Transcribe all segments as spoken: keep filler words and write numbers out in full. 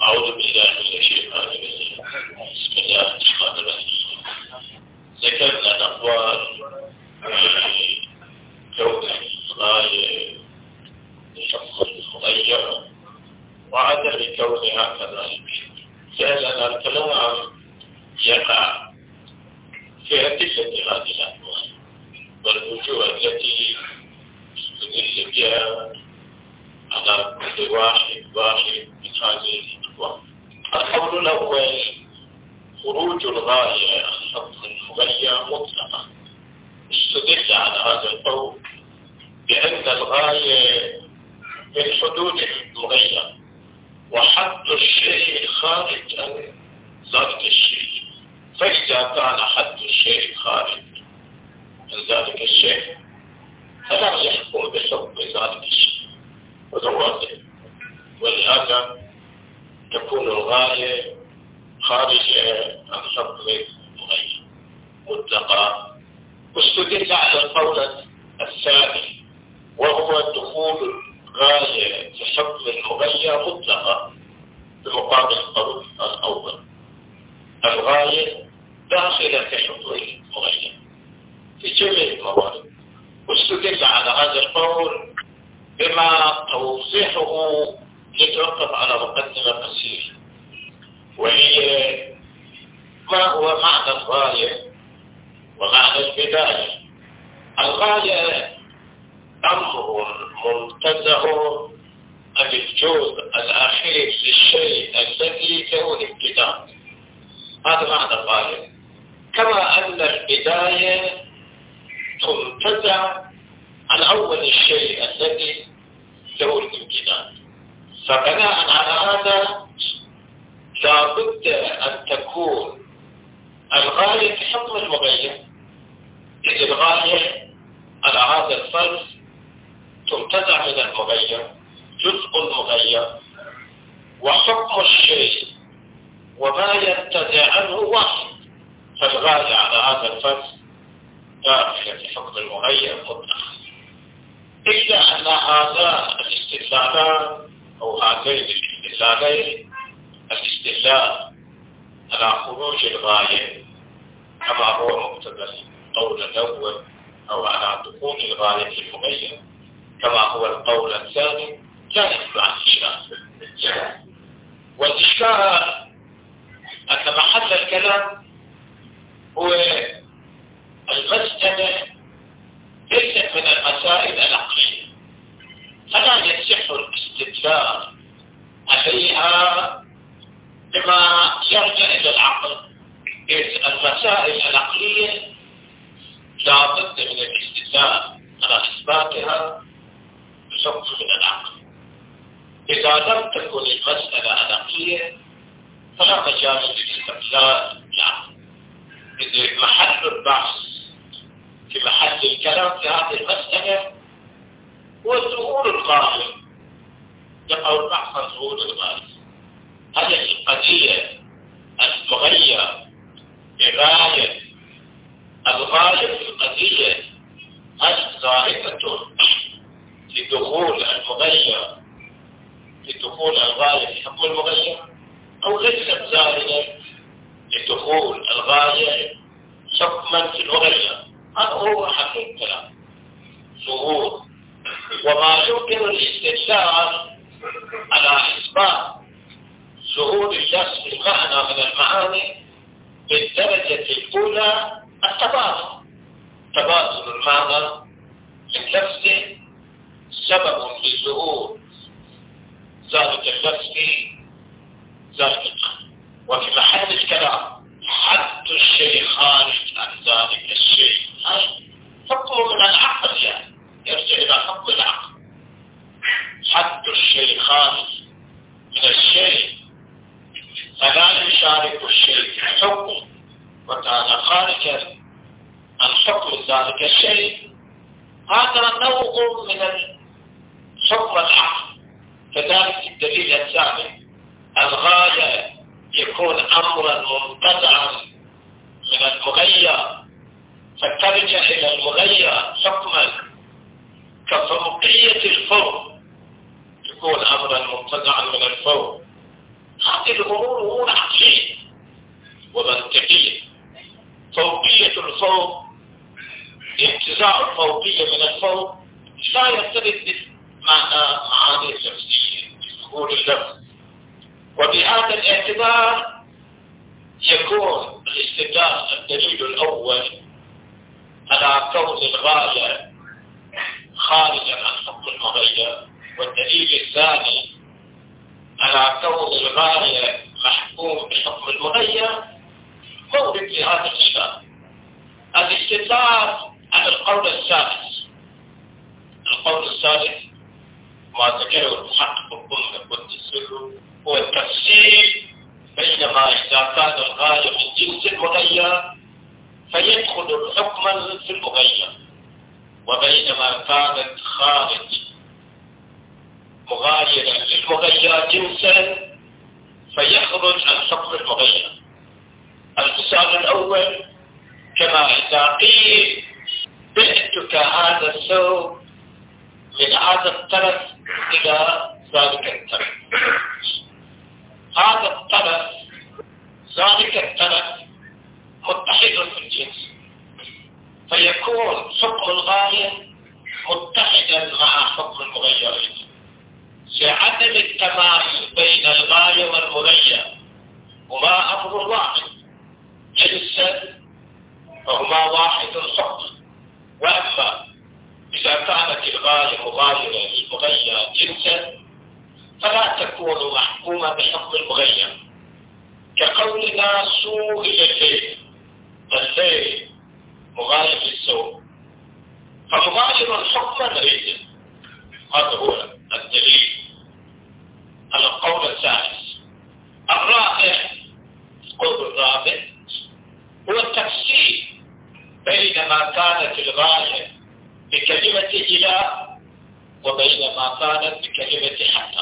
أعوذ بالله من الشيطان الرجيم. بسم الله الرحمن الرحيم. ذكرنا الأقوال في كون الغاية لحفظ المغير وعدم كونها كذلك، لأن الكلام يقع في أدلة هذه الأقوال والوجوه التي تدل بها على كل واحد واحد من هذه الأقوال. القول الأول: خروج الغاية عن حفظ المغير مطلقا. استدل على هذا القول بأن الغاية من حدود المغير، وحد الشيء خارج عن ذلك الشيء، فإذا كان حد الشيء خارج عن ذلك الشيء فلا يحكم بحكم ذلك الشيء، وهذا واضح. ولهذا تكون الغاية خارجة عن حفظ المغير مطلقا. واستدل على القول الثاني وهو دخول الغاية في حفظ المغير مطلقا بمقابل القول الأول. الغاية داخلة في حفظ المغير في جميع الموارد. واستدل على هذا القول بما توضيحه يتوقف على مقدمة قصيرة، وهي ما هو معنى الغاية ومعنى البداية. الغاية أمر منتزع عن الجزء الأخير للشيء الذي له ابتداء، هذا معنى الغاية. كما أن البداية تنتزع عن أول الشيء الذي له الامتداد. فبناء على هذا لا بد أن تكون الغاية في حكم المغير، إذ الغاية على هذا الفرض تنتزع من المغير جزء المغير، وحكم الشيء وما ينتزع عنه واحد، فالغاية على هذا الفرض داخلة في حكم المغير مطلقا. إلا أن هذا الاستدلالان أو هذين الاستدلالين، الاستدلال على خروج الغاية كما هو مقتضى القول الأول، أو على دخول الغاية في المغير كما هو القول الثاني، لا يدل عن إشكال. والإشكال أن محل الكلام هو المسألة ليست من المسائل العقلية، فلا يصح الاستدلال عليها بما يرجع إلى العقل، إذ المسائل العقلية لا بد من الاستدلال على إثباتها بحكم من العقل. إذا لم تكن المسألة عقلية فلا مجال للاستدلال بالعقل، إذ محل البحث في محل الكلام في هذه المسألة هو ظهور الغاية. يقع البحث عن ظهور الغاية. هذه القضية المغير بغاية، الغاية في القضية هل ظاهرة لدخول المغير لدخول الغاية في حكم المغير، أو ليست ظاهرة لدخول الغاية حكما في المغير. هذا هو حق الكلام، ظهور. وما يمكن الاستدلال على إثبات ظهور اللفظ المعنى من المعاني بالدرجة الأولى التبادل. تبادل المعنى من لفظ سبب لظهور ذلك اللفظ ذلك المعنى. وفي محل الكلام حد الشيء خارج عن ذلك الشيء، حكم من العقل، يعني يرجع إلى حكم العقل. حد الشيء خارج من الشيء فلا يشارك الشيء في الحكم، وكان خارجا عن حكم ذلك الشيء، هذا نوع من الحكم العقل. كذلك الدليل الثاني: الغاية يكون أمرا منتزعا من المغير فترجع إلى المغير حكما، كفوقية الفوق تكون أمرا منتزعا من الفوق هذه الأمور أمور عقلية ومنطقية. فوقية الفوق، انتزاع الفوقية من الفوق لا يرتبط بمعاني اللفظية بظهور اللفظ. وبهذا الاعتبار يكون الاستدلال الدليل الأول على كون الغاية خارجا عن حكم المغير، والدليل الثاني على كون الغاية محكوم بحكم المغير مورد لهذا الإشكال. الاستدلال على القول الثالث، القول الثالث ما ذكره المحقق الظلم والتسر هو التفصيل بينما إذا كان الغاية من جنس المغير فيدخل الحكم في المغير، وبينما كانت خارج مغايرا للمغير جنسا فيخرج عن حكم المغير. المثال الأول كما إذا قيل بعتك هذا الثوب من هذا الطرف إلى ذلك الطرف، هذا الطرف ذلك الطرف متحد في الجنس، فيكون حكم الغاية متحدا مع حكم المغير لعدم التمايز بين الغاية والمغير، وما أمر واحد جنسا فهما واحد حكم. وأما إذا كانت الغاية مغايرة للمغير جنسا فلا تكون محكومة بحكم المغير، كقولنا سوء الليل، الليل مغاير للسوء فمغاير الحكم نريد. هذا هو الدليل على القول الثالث. الرابع، القول الرابع هو التفسير بينما كانت الغاية بكلمة إله وبينما كانت بكلمة حتى.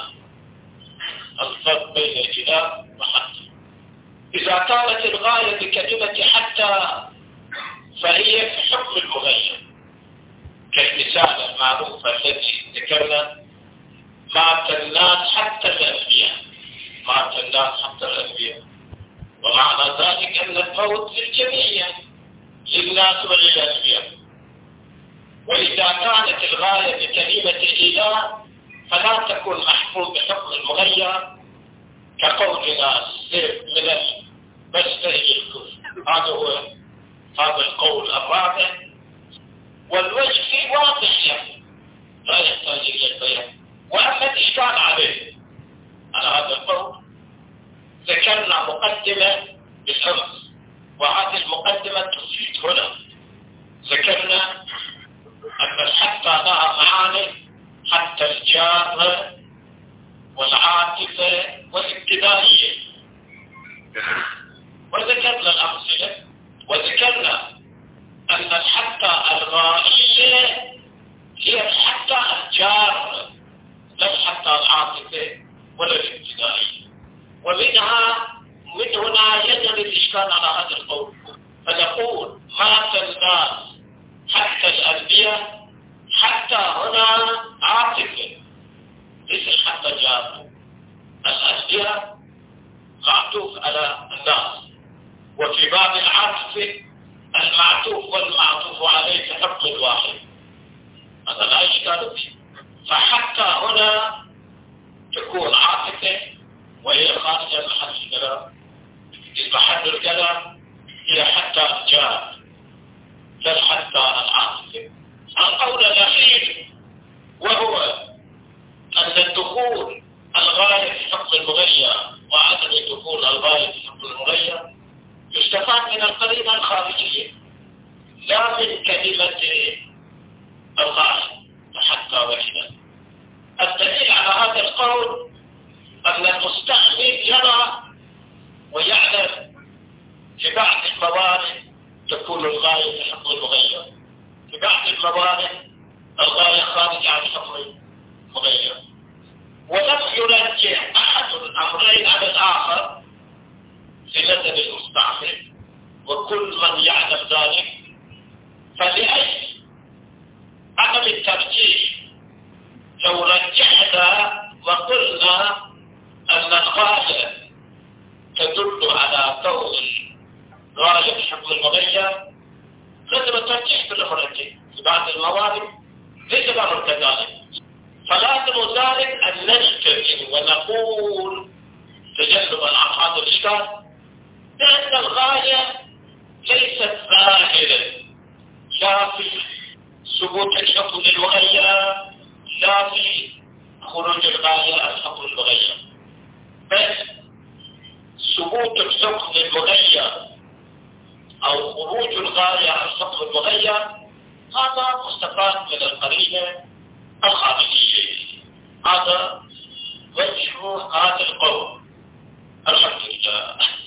الفرق بين إله وحتى، إذا كانت الغاية بكلمة حتى فهي في حكم المغير، كالمثال المعروف الذي ذكرنا مات الناس حتى الأنبياء، مات الناس حتى الأنبياء، ومعنى ذلك أن الموت للجميع للناس وللأنبياء. وإذا كانت الغاية بكلمة إله فلا تكون محكوم بحكم المغير، كقولنا سير من المسجد الكفر. هذا هو هذا القول الرابع، والوجه فيه واضح يعني لا يحتاج إلى البيان. وأما الإشكال عليه على هذا القول ذكرنا مقدمة بالأمس، وهذه المقدمة تفيد هنا. ذكرنا أن الحتى لها معاني، حتى الجارة والعاطفة والابتدائية، وذكرنا الأمثلة، وذكرنا أن الحتى الغائية هي الحتى الجارة لا الحتى العاطفة ولا الابتدائية. ومنها من هنا يجري الإشكال على هذا القول، فنقول مات الناس حتى الأنبياء، حتى هنا عاطفة ليس حتى جارة. الأنبياء معطوف على الناس، وفي باب العاطفة المعطوف والمعطوف عليه كحكم الواحد، هذا لا إشكال فيه. فحتى هنا تكون عاطفة وهي خارجة محل الكلام، محل الكلام هي حتى الجار بل حتى العاطفة. القول الأخير وهو أن الدخول الغاية في حكم المغير وعدم الدخول الغاية في حكم المغير يستفاد من القرينة الخارجية لا من كلمة الغاية حتى وحده. الدليل على هذا القول أن المستعمل يرى ويعلم في بعض الموارد تكون الغاية في حكم المغير، في بعض الموارد الغاية خارج عن حكم المغير، ولم يرجح أحد الأمرين على الآخر في نظر المستعمل، وكل من يعلم ذلك. فلأي عدم الترجيح لو رجحنا وقلنا أن الغاية على كون غاية الحكم المغير لازم الترجيح بالأمرين في بعض الموارد ليس الأمر كذلك. فلازم ذلك أن نجتمع ونقول تجنبا عن هذا الإشكال لأن الغاية ليست ظاهرة لا في ثبوت الحكم المغير لا في خروج الغاية عن الحكم المغير، بس ثبوت الحكم المغير أو خروج الغاية عن الحكم المغير هذا مستفاد من القرينة الخارجية. هذا وجه هذا القول. الحمد لله.